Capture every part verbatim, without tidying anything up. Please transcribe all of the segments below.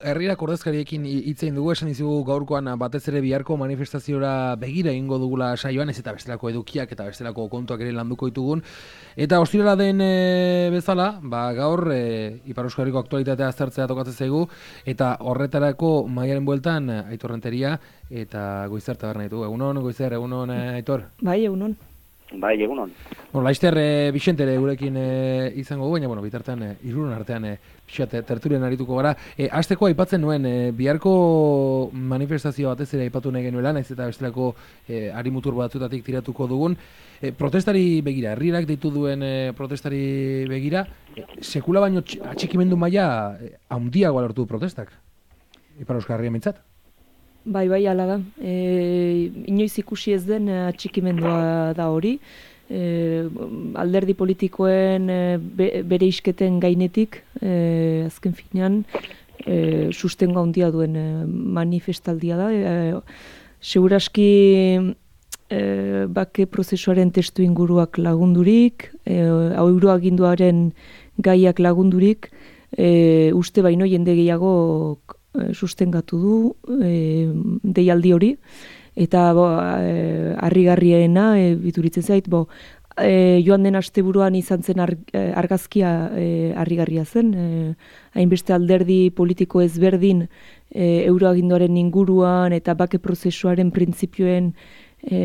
Herriak ordezkariekin hitz egin dugu, esan dizugu gaurkoan batez ere biharko manifestaziora begira egingo dugula saioan, ez eta bestelako edukiak eta bestelako kontuak ere landuko ditugun. Eta ostirala den e, bezala, ba, gaur e, Ipar Euskal Herriko aktualitatea aztertzea tokatzen zaigu, eta horretarako Maialen bueltan Aitor Renteria eta Goizar taberna ditu. Egunon, Goizar, egunon, Aitor? Bai, egunon. Bai, egunon. Bueno, Laister e, Bixente ere gurekin e, izango gu, baina, bueno, bitartean e, irurun artean e, pixat tertulian arituko gara. E, Azteko aipatzen nuen, e, biharko manifestazio batez ere aipatu nahi genuela, naiz eta bestelako e, arimutur batzutatik tiratuko dugun. E, protestari begira, herriak deitu duen e, protestari begira, e, sekula baino atxikimendu maila e, handiagoa lortu protestak. Ipar Euskal Herria mintzat? Bai, bai, ala da. E, inoiz ikusi ez den atxikimendua da hori. E, alderdi politikoen e, be, bere isketen gainetik, e, azken finean, e, sustengo handia duen e, manifestaldia da. E, Seguraski e, bake prozesuaren testu inguruak lagundurik, e, euroaginduaren gaiak lagundurik, e, uste baino jende gehiago sustengatu du e, deialdi hori, eta bo, e, harrigarriena e, bituritzen zait, bo, e, joan den asteburuan izan zen ar, argazkia e, harrigarria zen, e, hainbeste alderdi politiko ezberdin e, euroaginduaren inguruan eta bake prozesuaren printzipioen e,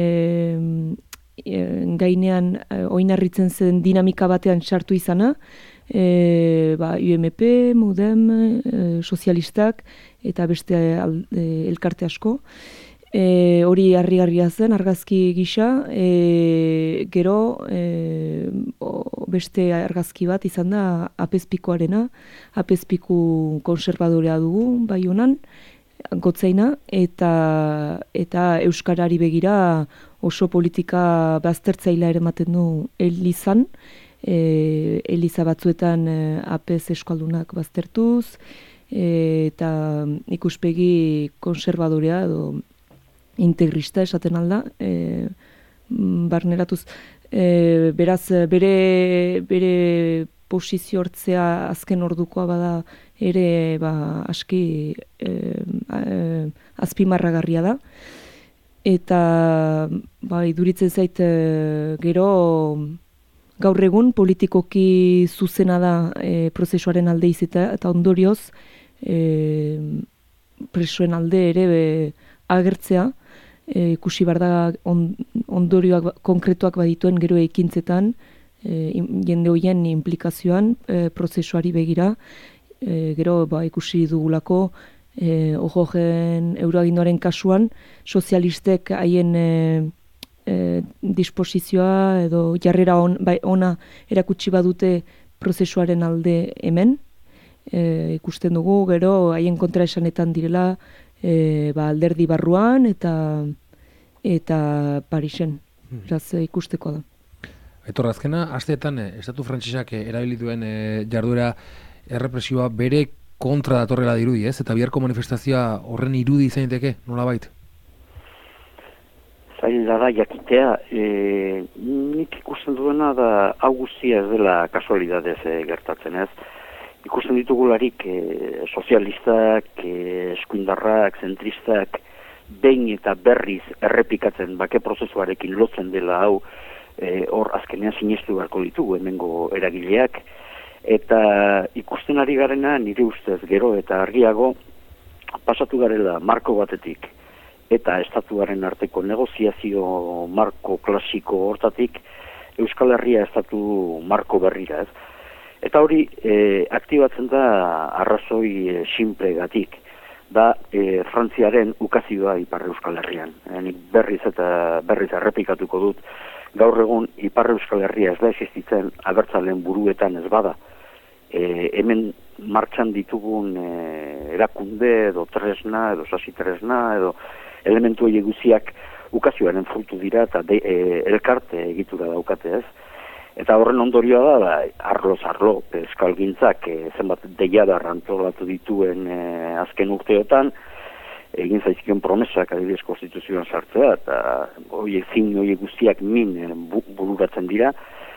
e, gainean e, oinarritzen zen dinamika batean sartu izana, E, ba, U M P, Mudem, e, sozialistak eta beste al, e, elkarte asko. E, hori harrigarria zen, argazki gisa, e, gero e, o, beste argazki bat izan da apezpikoarena, apezpiku konservadorea dugu, bai honan, gotzaina, eta, eta euskarari begira oso politika baztertzailea ere ematen du Elizan, E, Eliza batzuetan e, apez eskaldunak baztertuz, e, eta ikuspegi konservadorea edo integrista esaten alda, e, barneratuz. E, beraz, bere, bere posizio hortzea azken ordukoa bada ere ba, aski e, e, azpimarragarria da. Eta ba, iduritzen zait e, gero gaur egun politikoki zuzena da e, prozesuaren alde izita, eta ondorioz e, presoen alde ere be, agertzea, e, ikusi bar da on, ondorioak konkretuak badituen gero ekintzetan, e, jende horien implikazioan e, prozesuari begira, e, gero ba, ikusi dugulako e, ojogen euroaginduaren kasuan, sozialistek haien e, E, disposizioa edo jarrera on, bai, ona erakutsi badute prozesuaren alde hemen. E, ikusten dugu, gero haien kontraesanetan direla e, ba, alderdi barruan eta eta Parisen. Beraz, e, ikusteko da. Aitor, azkena, asteetan estatu frantsesak erabili duen e, jarduera errepresioa bere kontra datorrela dirudi, ez? Eta biharko manifestazioa horren irudi izan daiteke, nolabait? Zaila da jakitea, e, nik ikusten duena da hau guztia ez dela kasualidadez e, gertatzen ez. Ikusten ditugularik e, sozialistak, e, eskuindarrak, zentristak, behin eta berriz errepikatzen bake prozesuarekin lotzen dela hau, e, hor azkenean sinestu beharko ditugu hemengo eragileak, eta ikusten ari garena nire ustez gero eta argiago pasatu garela marko batetik, eta estatuaren arteko negoziazio marko klasiko hortatik Euskal Herria estatu marko berrira, ez? Eta hori e, aktibatzen da arrazoi e, simplegatik, da e, Frantziaren ukazioa Ipar Euskal Herrian. E, nik berriz eta berriz errepikatuko dut, gaur egun Ipar Euskal Herria ez da existitzen abertzaleen buruetan ez bada. E, hemen martxan ditugun e, erakunde edo tresna, edo sasi tresna, edo elementu hori guziak ukazioaren frutu dira eta de, e, elkarte egitura daukate ez. Eta horren ondorioa da, da arloz arlo, eskalgintzak e, zenbat deiadar antolatu dituen e, azken urteotan, egin zaizkion promesak adibidez konstituzioan sartzea, eta hori zin hori guztiak min e, bu, bururatzen dira.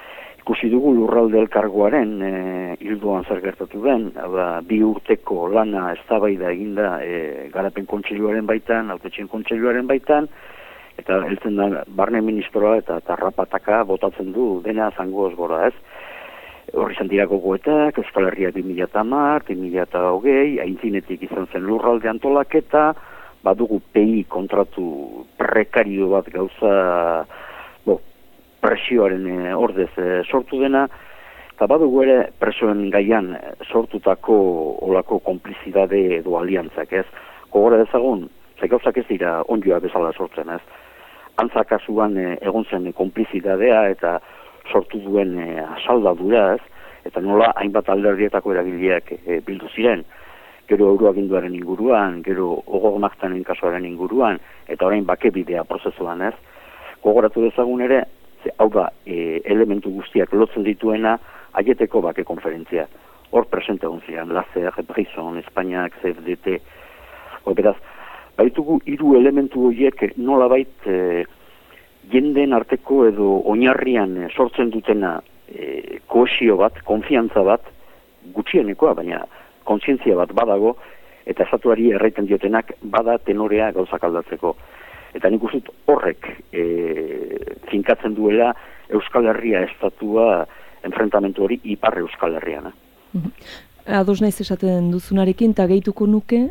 ikusi dugu lurralde elkargoaren e, hildoan zer gertatu den, da, bi urteko lana eztabaida eginda e, garapen kontseiluaren baitan, hautetxeen kontseiluaren baitan, eta heltzen da barne ministroa eta tarrapataka botatzen du dena zangoz gora, ez? Horri izan dira gogoetak, Euskal Herria bi mila hamar, bi mila hogei, aintzinetik izan zen lurralde antolaketa, badugu P I kontratu prekario bat gauza bo, presioaren e, ordez e, sortu dena, eta badugu ere presoen gaian sortutako olako konplizidade edo aliantzak, ez? Gogora dezagun, ze gauzak ez dira onjoa bezala sortzen, ez? Antza kasuan e, egon zen konplizidadea eta sortu duen e, asaldadura, ez? Eta nola hainbat alderdietako eragileak e, bildu ziren, gero euroaginduaren inguruan, gero ogormaktanen kasuaren inguruan, eta orain bakebidea prozesuan, ez? Gogoratu dezagun ere, ze, hau da, e, elementu guztiak lotzen dituena, aieteko bake konferentzia. Hor presente egon ziren, Lazer, Brison, Espainiak, C F D T, hor beraz, baitugu hiru elementu horiek nolabait e, jenden arteko edo oinarrian sortzen dutena e, kohesio bat, konfiantza bat, gutxienekoa, baina kontzientzia bat badago, eta estatuari erraiten diotenak bada tenorea gauzak aldatzeko. Eta nik uste horrek e, finkatzen duela Euskal Herria estatua enfrentamentu hori ipar Euskal Herriana. Ados naiz esaten duzunarekin, eta gehituko nuke,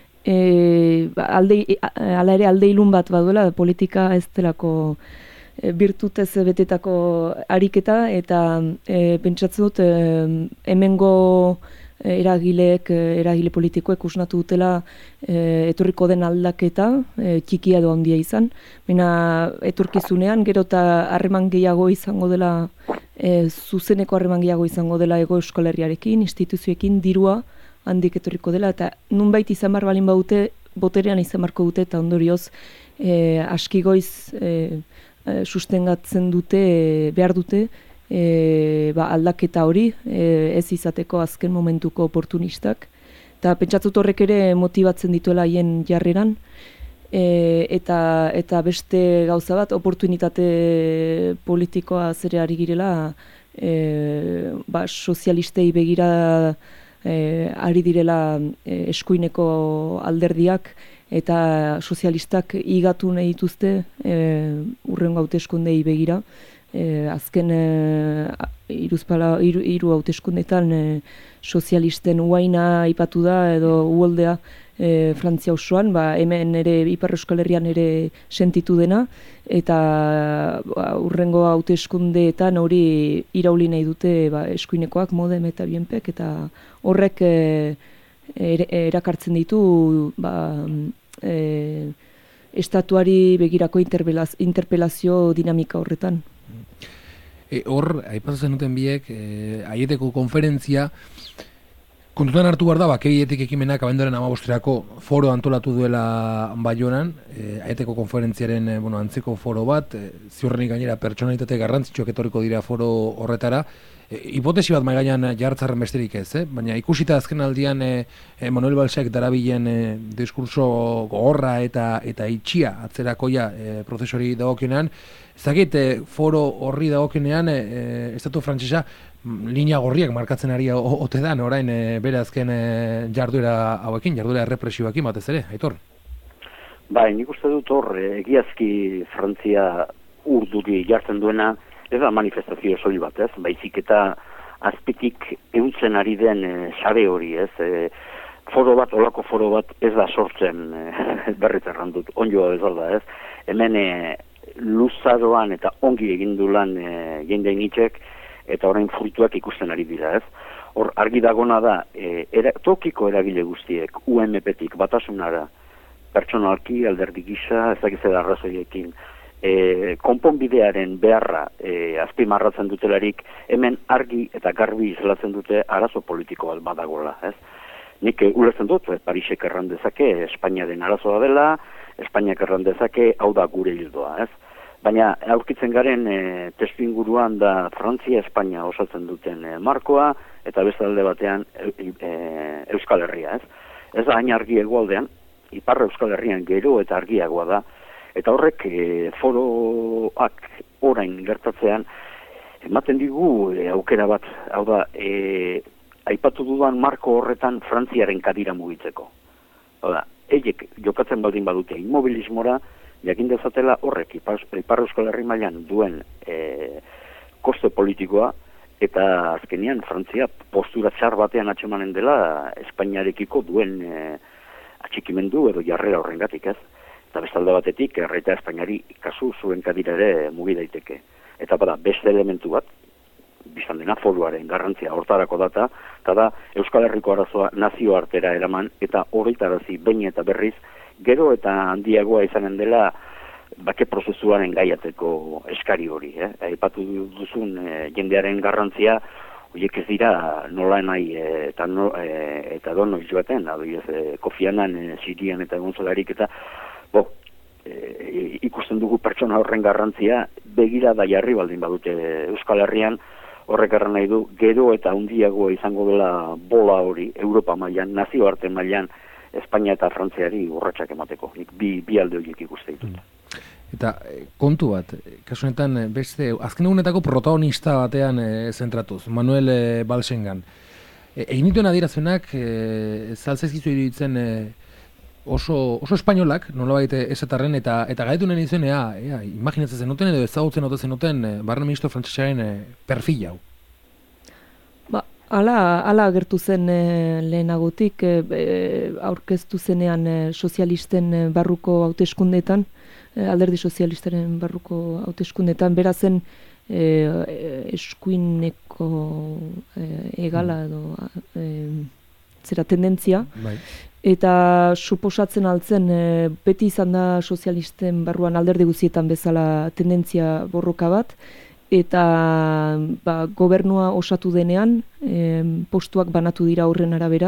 E, alde, ala ere alde ilun bat baduela, politika ez delako e, birtutez betetako ariketa, eta e, pentsatzen dut e, hemengo eragileek, eragile politikoek usnatu dutela e, etorriko den aldaketa, e, txikia edo handia izan, baina etorkizunean gero eta harreman gehiago izango dela, e, zuzeneko harreman gehiago izango dela Hego Euskal Herriarekin, instituzioekin, dirua handik etorriko dela, eta nunbait izan bar balin baute, boterean izan barko dute, eta ondorioz e, askigoiz e, e, sustengatzen dute, e, behar dute, e, ba, aldaketa hori, e, ez izateko azken momentuko oportunistak, eta pentsatzut horrek ere motibatzen dituela haien jarreran, e, eta, eta beste gauza bat, oportunitate politikoa zere ari girela, e, ba, sozialistei begira, E, ari direla e, eskuineko alderdiak eta sozialistak igatu nahi dituzte e, urrengo hauteskundei begira. E, azken e, iruzpala, iru, iru hauteskundetan e, sozialisten uaina aipatu da edo uholdea e, Frantzia osoan, ba, hemen ere Ipar Euskal Herrian ere sentitu dena, eta ba, urrengo hauteskundeetan hori irauli nahi dute ba, eskuinekoak, Modem eta B N Pek, eta horrek e, er, erakartzen ditu ba, e, estatuari begirako interpelazio dinamika horretan. E, hor, aipatzen zenuten biek, e, aieteko konferentzia, kontutan hartu behar da, bakebietik ekimenak abenduaren hamabosterako foro antolatu duela Baionan, e, aieteko konferentziaren e, bueno, antzeko foro bat, e, ziurrenik gainera pertsonalitate garrantzitsuak etorriko dira foro horretara, e, hipotesi bat mai gainean jartzarren besterik ez, eh? Baina ikusita azken aldian e, e, Manuel Balzaek darabilen e, diskurso gogorra eta eta itxia atzerakoia e, prozesori dagokionean, ez dakit, e, foro horri dagokionean e, e, estatu frantsesa linea gorriak markatzen ari ote dan, orain e, bere azken e, jarduera hauekin, jarduera errepresioekin batez ere, Aitor? Bai, nik uste dut hor, egiazki Frantzia urduri jartzen duena, ez da manifestazio soil bat, ez? Baizik eta azpitik ehuntzen ari den e, sare hori, ez? E, foro bat, olako foro bat ez da sortzen e, berriz errandut, onjoa bezala, ez? Hemen e, luzaroan eta ongi egindu lan e, jendein itxek, eta orain fruituak ikusten ari dira, ez? Hor, argi dagona da, e, era, tokiko eragile guztiek, U M P-tik, batasunara, pertsonalki, alderdi gisa, ez dakiz da arrazoiekin, e, konponbidearen beharra e, azpimarratzen dutelarik, hemen argi eta garbi islatzen dute arazo politiko bat badagola, ez? Nik e, ulertzen dut, e, Parisek erran dezake, Espainiaren arazoa dela, Espainiak erran dezake, hau da gure hildoa, ez? Baina aurkitzen garen e, testu inguruan da Frantzia, Espainia osatzen duten e, markoa, eta beste alde batean e, e, Euskal Herria, ez? Ez da hain argi hegoaldean, Ipar Euskal Herrian gero eta argiagoa da, eta horrek e, foroak orain gertatzean ematen digu e, aukera bat, hau da, e, aipatu dudan marko horretan Frantziaren kadira mugitzeko. Hau da, eiek jokatzen baldin badute inmobilismora, jakin dezatela horrek Ipar, Ipar Euskal Herri mailan duen e, koste politikoa, eta azkenean Frantzia postura txar batean atxemanen dela Espainiarekiko duen e, atxikimendu edo jarrera horrengatik, ez? Eta bestalde batetik, erraita Espainiari kasu zuen kadira ere mugi daiteke. Eta bada, beste elementu bat, biztan dena foruaren garrantzia hortarako data, eta da Euskal Herriko arazoa nazioartera eraman, eta horretarazi behin eta berriz, gero eta handiagoa izanen dela bake prozesuaren gaiateko eskari hori. Eh? Aipatu duzun e, jendearen garrantzia, horiek ez dira nola nahi e, eta, no, e, eta dono joaten, adoiez, e, Kofi Annan, e, Sirian eta Gonzalarik, eta bo, e, ikusten dugu pertsona horren garrantzia, begira da jarri baldin badute Euskal Herrian, horrek erran nahi du, gero eta handiagoa izango dela bola hori, Europa mailan, nazioarte mailan, Espainia eta Frantziari urratsak emateko. Nik bi, bi alde horiek ikuste ditut. Eta kontu bat, kasu honetan beste, azken egunetako protagonista batean e, zentratuz, Manuel e, Balsengan. E, egin dituen adierazpenak, e, zaltzezkizu iruditzen e, oso, oso espainolak, nolabait esatarren, eta eta gaitu nahi zen, ea, ea, imaginatzen zenuten edo ezagutzen ote zenuten e, barne ministro frantsesaren e, perfil hau. Ba, Hala, hala agertu zen e, lehenagotik, e, e, aurkeztu zenean e, sozialisten e, barruko hauteskundeetan, e, alderdi sozialistaren barruko hauteskundeetan, berazen e, e, eskuineko e, egala edo e, zera tendentzia, bai. Eta suposatzen altzen e, beti izan da sozialisten barruan alderdi guztietan bezala tendentzia borroka bat, eta ba, gobernua osatu denean, e, postuak banatu dira horren arabera,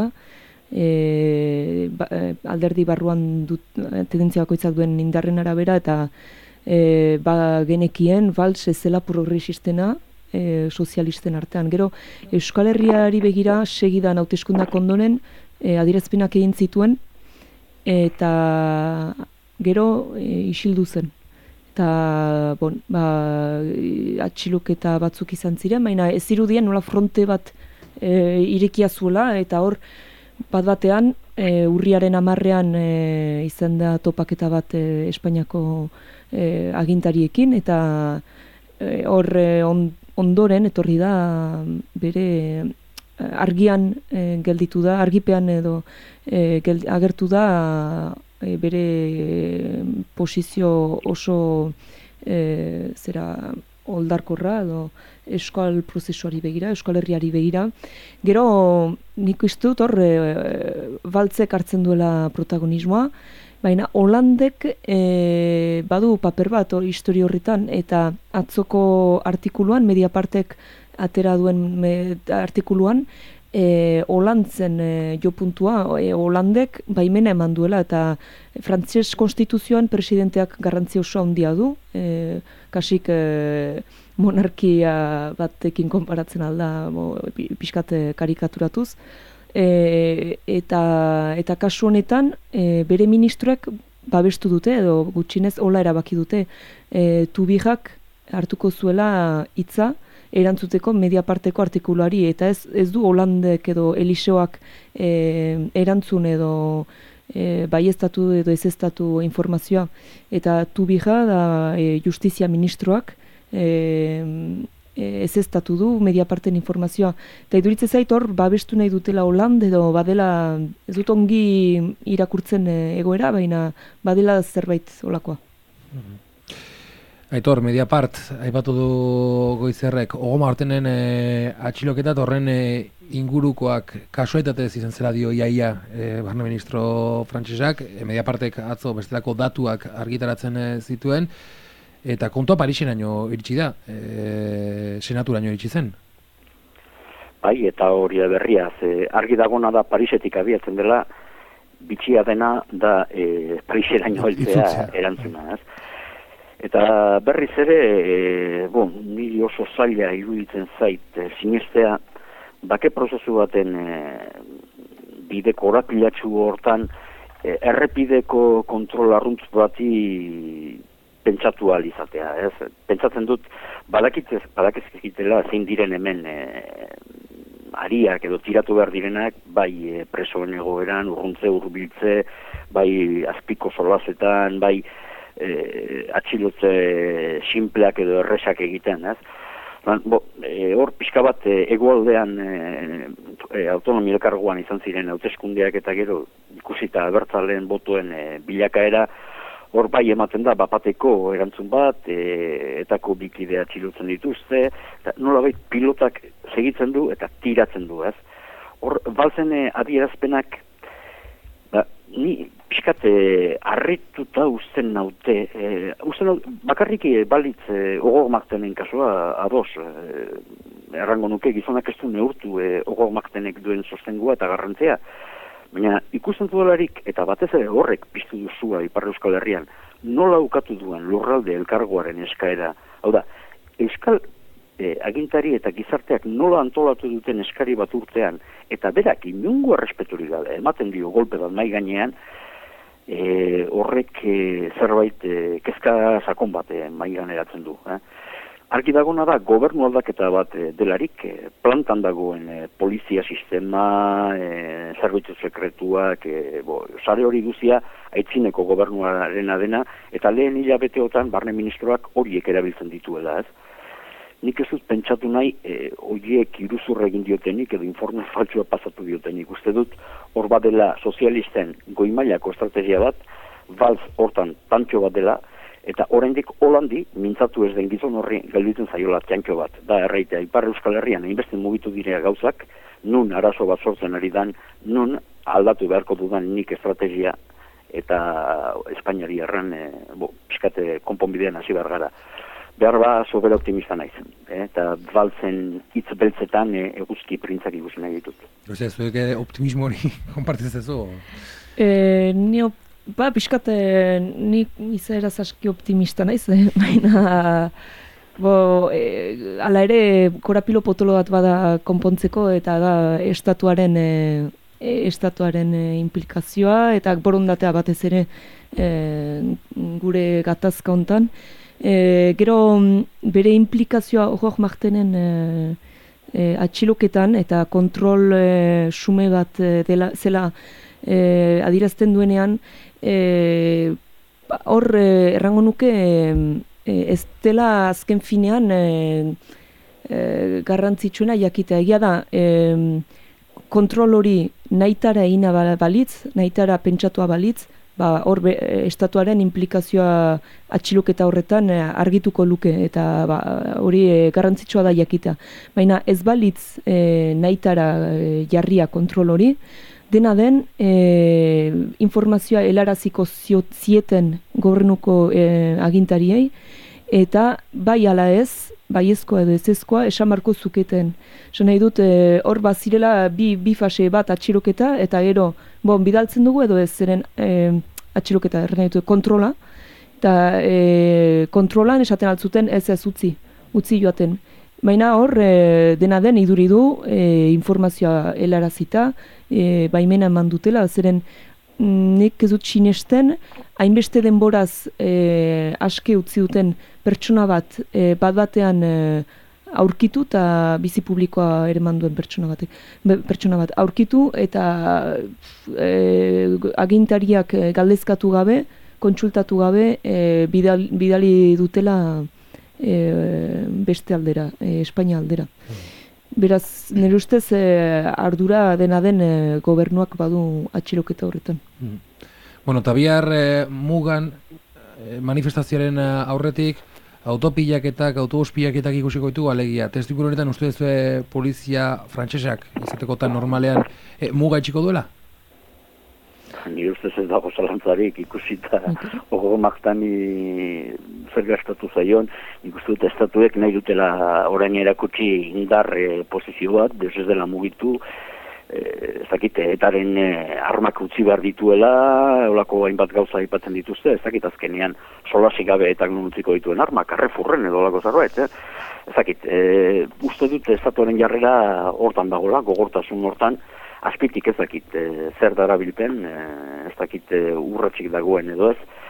e, ba, alderdi barruan dut, tendentzia bakoitzak duen indarren arabera, eta e, ba, genekien, Valls ez zela progresistena e, sozialisten artean. Gero, Euskal Herriari begira segidan hauteskundak ondoren, e, adierazpenak egin zituen, eta gero e, isildu zen. Eta, bon, ba, atxiloketa batzuk izan ziren, baina ez zirudien nola fronte bat e, irekia zuela, eta hor, bat batean, e, urriaren hamarrean e, izan da topaketa bat e, Espainiako e, agintariekin, eta e, hor e, on, ondoren etorri da bere argian e, gelditu da, argipean edo e, geld, agertu da E, bere e, posizio oso e, zera oldarkorra edo euskal prozesuari begira, Euskal Herriari begira. Gero nik uste dut hor e, Baltzek hartzen duela protagonismoa, baina Holandek e, badu paper bat hor histori horretan, eta atzoko artikuluan, Mediapartek atera duen me, artikuluan, E, Holandzen e, jo puntua, e, Holandek baimena eman duela, eta frantses konstituzioan presidenteak garrantzia oso handia du, e, kasik e, monarkia batekin konparatzen alda, pixkat karikaturatuz, e, eta, eta kasu honetan e, bere ministroek babestu dute, edo gutxinez hola erabaki dute, e, Tubijak hartuko zuela hitza, erantzuteko Mediaparteko artikulari, eta ez, ez du Holandek edo Eliseoak e, erantzun edo e, baieztatu edo ezeztatu informazioa, eta Tubija da e, justizia ministroak e, e, ezeztatu du Mediaparten informazioa, eta iduritze zait hor babestu nahi dutela Holand edo badela, ez dut ongi irakurtzen e, egoera, baina badela zerbait olakoa. Mm-hmm. Aitor, Mediapart, aipatu du Goizerrek, Ogoma Ortenen e, atxiloketa horren e, ingurukoak kasualitatez izan zela dio iaia e, barne ministro frantsesak, e, Mediapartek atzo bestelako datuak argitaratzen e, zituen, eta kontua Pariseraino iritsi da, e, senaturaino iritsi zen. Bai, eta hori berria, ze argi dagona da Parisetik abiatzen dela, bitxia dena da e, Pariseraino heltzea erantzuna, ez? Eta berriz ere, e, bon, niri oso zaila iruditzen zait e, sinestea, bake prozesu baten e, bide korapilatsu hortan, e, errepideko kontrol arruntz bati pentsatu ahal izatea, ez? Pentsatzen dut, badakitzez, badakizkitela zein diren hemen e, ariak edo tiratu behar direnak, bai e, presoen egoeran, urruntze, urbiltze, bai azpiko solazetan, bai e, atxilotze sinpleak edo erresak egiten, ez? Bo, e, hor pixka bat e, egoaldean e, e, autonomi elkargoan izan ziren hauteskundeak eta gero ikusita abertzaleen botoen e, bilakaera, hor bai ematen da bapateko erantzun bat, e, etako bikidea txilotzen dituzte, eta nolabait pilotak segitzen du eta tiratzen du, ez? Hor, balzen e, adierazpenak, ba, ni pixkat e, harrituta usten naute, e, usten naute, bakarrik e, balitz e, ogor martenen kasua ados, e, errango nuke gizonak ez du neurtu e, ogor martenek duen sostengua eta garrantzea, baina ikusten duelarik eta batez ere horrek piztu duzua Ipar Euskal Herrian, nola ukatu duen lurralde elkargoaren eskaera, hau da, Euskal e, agintari eta gizarteak nola antolatu duten eskari bat urtean, eta berak inungo errespeturik gabe, ematen dio golpe bat mai gainean, e, horrek e, zerbait e, kezka sakon bat e, mai gaineratzen du. Eh? Argi dagona da, gobernu aldaketa bat e, delarik, e, plantan dagoen e, polizia sistema, e, zerbitzu sekretuak, e, bo, sare hori guzia aitzineko gobernuarena dena, eta lehen hilabeteotan barne ministroak horiek erabiltzen dituela, ez? Nik ez dut pentsatu nahi, e, horiek iruzur egin diotenik, edo informe faltsua pasatu diotenik. Uste dut, hor badela sozialisten goimailako estrategia bat, balz hortan tantxo bat dela, eta oraindik Holandi mintzatu ez den gizon horri gelditzen zaiola txantxo bat. Da erraitea, Ipar Euskal Herrian hainbeste mugitu direa gauzak, nun arazo bat sortzen ari dan, nun aldatu beharko dudan nik estrategia, eta Espainiari erran, e, bo, piskate konponbidean hasi behar gara. Behar ba, sobera optimista naiz. Eh? Eta baltzen hitz beltzetan e, eguzki printzak ikusi nahi ditut. Ose, zuek optimismo hori konpartitzen zu? E, ni op, ba, pixkat, ni izaera aski optimista naiz, eh? Baina, bo, e, ala ere, korapilo potolo bat bada konpontzeko, eta da estatuaren, e, estatuaren e, implikazioa, eta borondatea batez ere e, gure gatazka hontan. E, gero bere implikazioa hor martenen e, e, atxiloketan eta kontrol e, sume bat e, dela, zela e, adirazten duenean e, hor e, errango nuke e, ez dela azken finean e, e, garrantzitsuena jakitea. Egia da e, kontrol hori nahitara egina balitz, nahitara pentsatua balitz, ba, hor be, estatuaren implikazioa atxiloketa horretan e, argituko luke, eta ba, hori e, garrantzitsua da jakitea. Baina ez balitz e, nahitara e, jarria kontrol hori, dena den e, informazioa helaraziko zieten gobernuko e, agintariei, eta bai ala ez, baiezkoa edo ezezkoa, esan marko zuketen. Esan nahi dut, e, hor bazirela bi, bi fase bat atxiloketa, eta gero, bon, bidaltzen dugu edo ez zeren e, atxiloketa, erren nahi dut, kontrola, eta e, kontrolan esaten altzuten ez ez utzi, utzi joaten. Baina hor, e, dena den iduri du, e, informazioa helarazita, e, baimena eman dutela, zeren nik ez dut sinesten, hainbeste denboraz e, aske utzi duten pertsona bat, e, bat batean e, aurkitu eta bizi publikoa ere manduen pertsona batek. Be, pertsona bat aurkitu eta e, agintariak galdezkatu gabe, kontsultatu gabe, e, bidal, bidali dutela e, beste aldera, e, Espainia aldera. Beraz, nire ustez e, ardura dena den e, gobernuak badu atxiloketa horretan. Mm. Bueno, eta bihar e, mugan e, manifestazioaren aurretik autopilaketak, autobuspilaketak ikusiko ditu alegia. Testu honetan uste duzu e, polizia frantsesak izatekotan normalean e, muga itxiko duela? Nire ustez ez dago zalantzarik ikusita ogo maktani zer gastatu zaion, ikustu dut estatuek nahi dutela orain erakutsi indar e, posizio bat, deus ez dela mugitu, e, ez dakite, etaren e, armak utzi behar dituela, olako hainbat gauza aipatzen dituzte, ez dakit azkenean solasik gabe etak non utziko dituen armak, arrefurren edo olako zerbait, eh? Ez dakit, e, uste dut estatuaren jarrera hortan dagoela, gogortasun hortan, azpitik ez dakit e, zer darabilpen, e, ez dakit e, urratxik dagoen edo ez,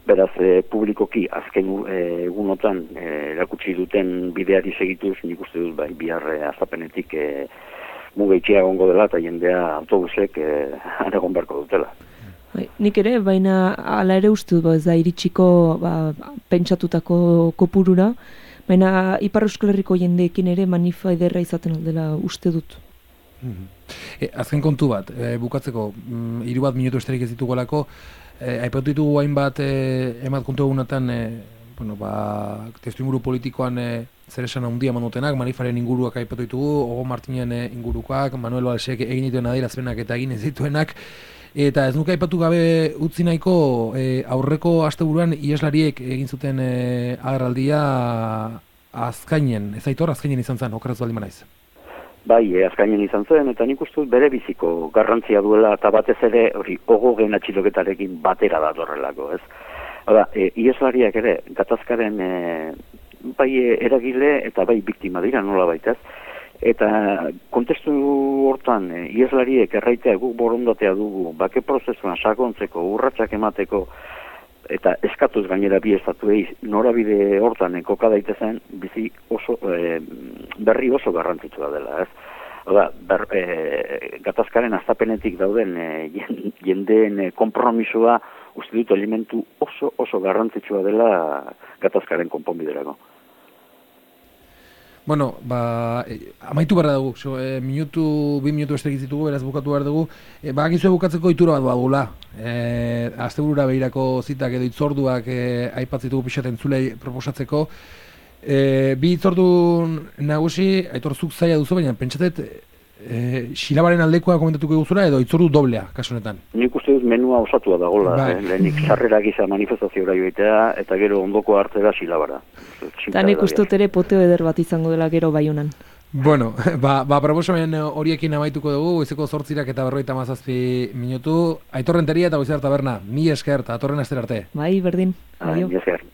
Beraz, e, publikoki azken e, egunotan e, erakutsi duten bideari segituz, nik uste dut bai bihar e, azapenetik e, mugaitxea gongo dela eta jendea autobusek e, anagon beharko dutela. Bai, nik ere, baina ala ere uste dut, ba, ez da iritsiko ba, pentsatutako kopurura, baina Ipar Euskal Herriko jendeekin ere manifa ederra izaten aldela uste dut. E, azken kontu bat, e, bukatzeko, mm, hiru bat minutu esterik ez ditugolako, e, aipatu ditugu hainbat e, emat kontu egunatan, e, bueno, ba, testuinguru politikoan e, zer esan handia mandutenak, manifaren inguruak aipatu ditugu, Ogo Martinen e, ingurukoak, Manuel Balsek egin dituen adierazpenak eta egin ez dituenak, eta ez nuke aipatu gabe utzi nahiko e, aurreko asteburuan ieslariek egin zuten e, agerraldia azkainen, ez aitor azkainen izan zen, okeraz baldin manaiz. Bai, e, azkainen izan zen, eta nik uste dut bere biziko garrantzia duela, eta batez ere hori ogogen atxiloketarekin batera datorrelako, ez? Hala, e, ieslariak ere, gatazkaren e, bai eragile eta bai biktima dira nola baitez, eta kontestu hortan e, ieslariek erraitea guk borondatea dugu, bake prozesuan sakontzeko, urratsak emateko, eta eskatuz gainera bi estatuei norabide hortan koka daitezen bizi oso e, berri oso garrantzitsua dela, ez? Oda, ber, e, gatazkaren astapenetik dauden e, jendeen e, konpromisoa uste dut elementu oso oso garrantzitsua dela gatazkaren konponbiderako. Bueno, ba, e, amaitu behar dugu, so, e, minutu, bi minutu esterik ditugu, beraz bukatu behar dugu. E, ba, gizue bukatzeko itura bat badugula. E, asteburura behirako zitak edo itzorduak e, aipatzitugu pixaten zulei proposatzeko. E, bi itzordu nagusi, aitor zuk zaila duzu, baina pentsatet e, silabaren aldekoa komentatuko guzura edo itzordu doblea, kasu honetan. Nik uste dut menua osatua dagoela, bai. eh? Lehenik sarrera giza manifestazioa joitea eta gero ondoko hartzera silabara. Eta nik uste dut ere poteo eder bat izango dela gero Baionan. Bueno, ba, ba proposamen horiekin amaituko dugu, goizeko zortzirak eta berrogeita hamazazpi minutu, Aitor Renteria eta Goizar Taberna, mi esker, eta atorren aster arte. Bai, berdin. Ai, mi esker.